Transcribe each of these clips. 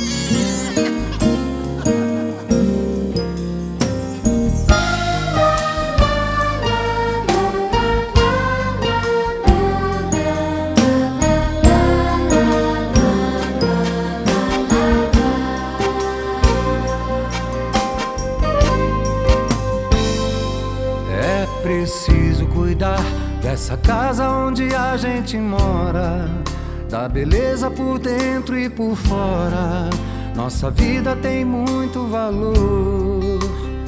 Preciso cuidar dessa casa onde a gente mora, da beleza por dentro e por fora. Nossa vida tem muito valor.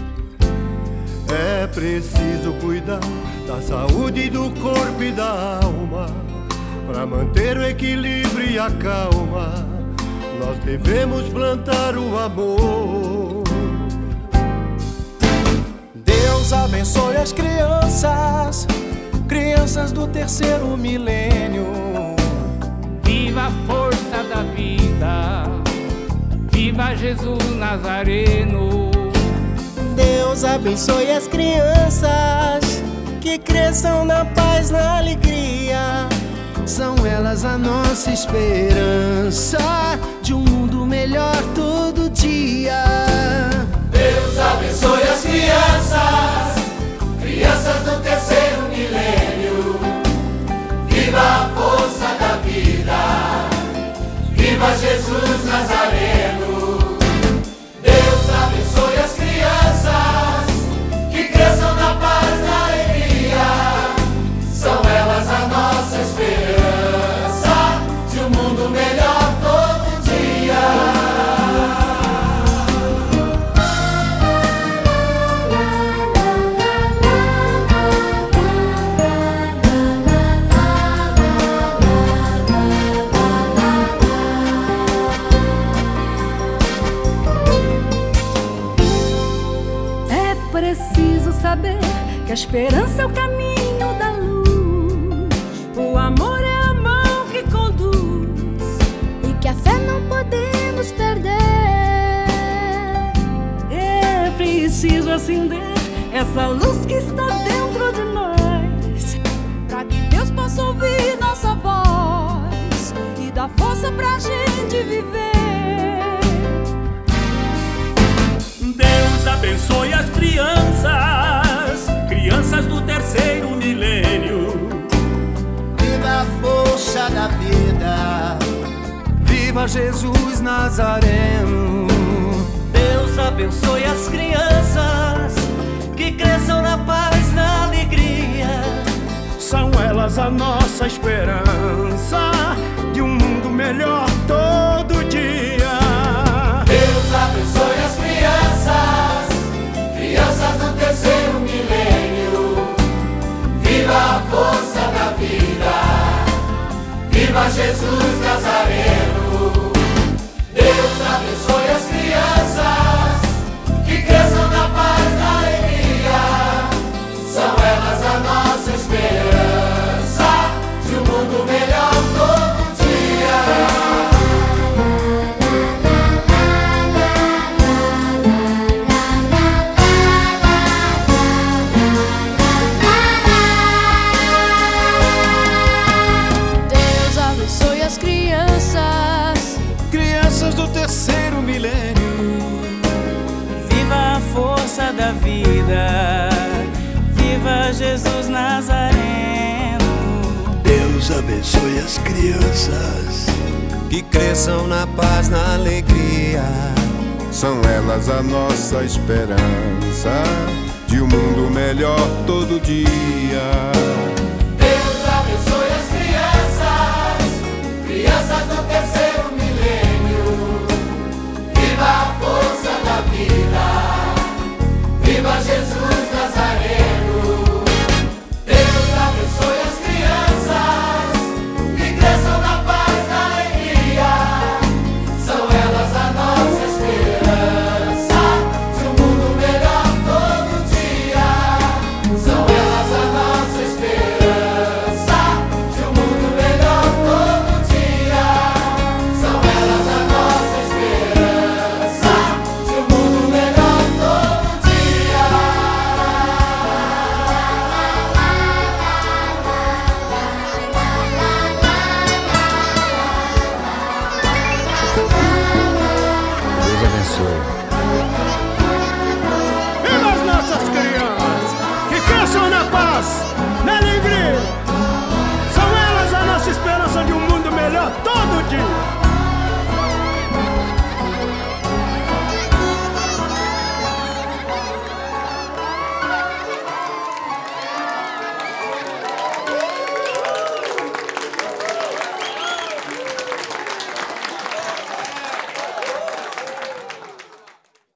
É preciso cuidar da saúde do corpo e da alma, para manter o equilíbrio e a calma. Nós devemos plantar o amor. Deus abençoe as crianças, crianças do terceiro milênio. Viva a força da vida, viva Jesus Nazareno. Deus abençoe as crianças, que cresçam na paz, na alegria. São elas a nossa esperança de um mundo melhor todo dia. Deus abençoe as crianças, crianças do terceiro milênio. Viva a força da vida, viva Jesus Nazareno. Deus abençoe as crianças, que cresçam na paz, na alegria. São elas a nossa esperança de um mundo melhor todo dia. Preciso saber que a esperança é o caminho da luz, o amor é a mão que conduz, e que a fé não podemos perder. É preciso acender essa luz que está dentro de nós, para que Deus possa ouvir nossa voz e dar força pra gente viver. Deus abençoe as crianças, crianças do terceiro milênio. Viva a força da vida, viva Jesus Nazareno. Deus abençoe as crianças, que cresçam na paz, na alegria. São elas a nossa esperança de um mundo melhor todo dia. Deus abençoe as crianças, crianças do terceiro milênio. Viva a força da vida, viva Jesus Nazareno. Deus abençoe as crianças, que cresçam na paz, na alegria. São elas a nossa esperança de um mundo melhor todo dia. Crianças do terceiro milênio. Viva a força da vida, viva Jesus Nazareno. Deus abençoe as crianças, que cresçam na paz, na alegria. São elas a nossa esperança de um mundo melhor todo dia.